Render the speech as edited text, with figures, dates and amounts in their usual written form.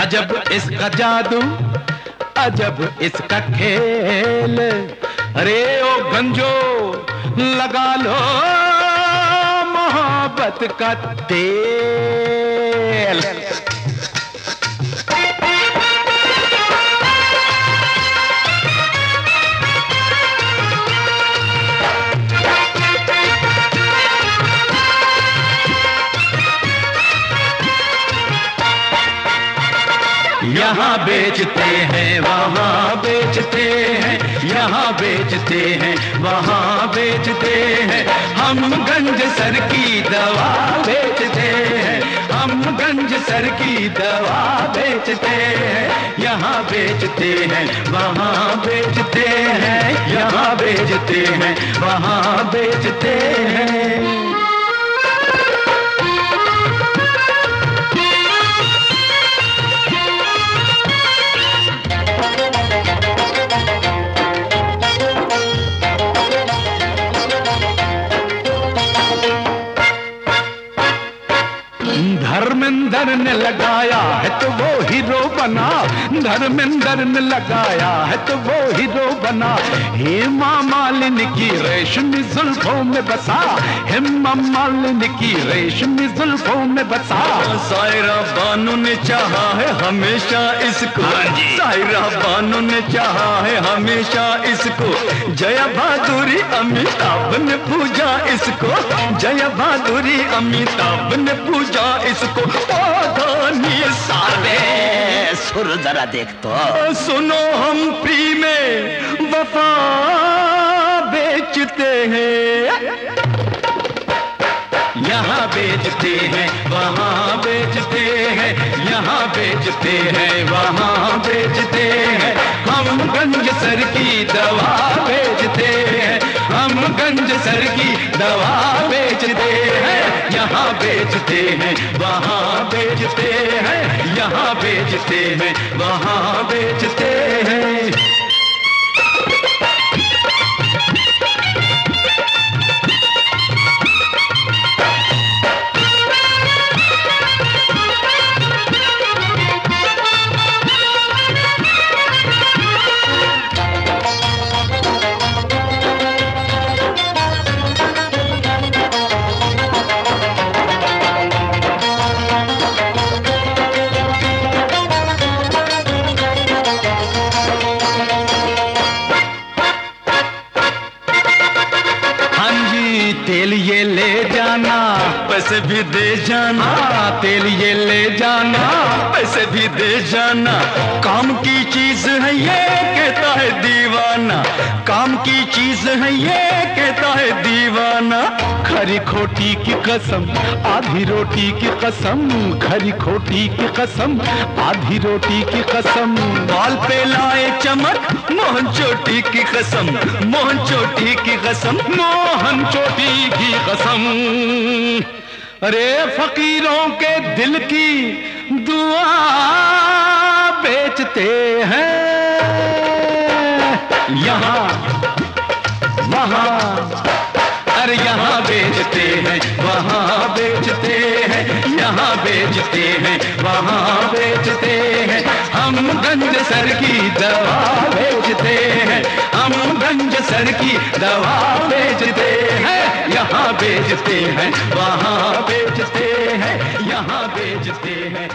अजब इसका जादू, अजब इसका खेल। अरे ओ गंजो लगा लो मोहब्बत का तेल। यहाँ बेचते हैं वहाँ बेचते हैं, यहाँ बेचते हैं वहाँ बेचते हैं। हम गंज सर की दवा बेचते हैं, हम गंज सर की दवा बेचते हैं। यहाँ बेचते हैं वहाँ बेचते हैं, यहाँ बेचते हैं वहाँ बेचते हैं। धर्मेंद्र ने लगाया है तो वो हीरो बना, धर्मेंद्र ने लगाया है तो वो हीरो बना। हेमा मालिनी की रेशमी जुल्फों में बसा, हेमा मालिनी की रेशमी जुल्फों में बसा। सायरा बानो ने चाहा है हमेशा इसको, सायरा बानो ने चाहा है हमेशा इसको। जया बहादुरी अमिताभ ने पूजा इसको, जया बहादुरी अमिताभ ने पूजा इसको। सारे सुर जरा देख तो सुनो, हम फ्री में वफा बेचते हैं। यहाँ बेचते हैं वहाँ बेचते हैं, यहाँ बेचते हैं वहाँ बेचते हैं। हम गंज सर की दवा बेचते हैं, हम गंज सर की दवा बेचते हैं। यहाँ बेचते हैं वहाँ बेचते हैं, यहाँ बेचते हैं वहाँ बेचते हैं। तेल ये ले जाना पैसे भी दे जाना, तेल ये ले जाना पैसे भी दे जाना। काम की चीज है ये कहता है दीवाना, काम की चीज है ये कहता है दीवाना। खरी खोटी की कसम आधी रोटी की कसम, खरी खोटी की कसम आधी रोटी की कसम। बाल पे लाए चमक मोहन चोटी की कसम, मोहन चोटी की कसम, मोहन चोटी की कसम। अरे फकीरों के दिल की दुआ बेचते हैं। यहाँ वहाँ, अरे यहाँ बेचते हैं वहाँ बेचते हैं, यहाँ बेचते हैं वहाँ बेचते हैं। हम गंज सर की दवा बेचते हैं, हम गंज सर की दवा बेचते हैं। यहाँ बेचते हैं वहाँ बेचते हैं, यहाँ बेचते हैं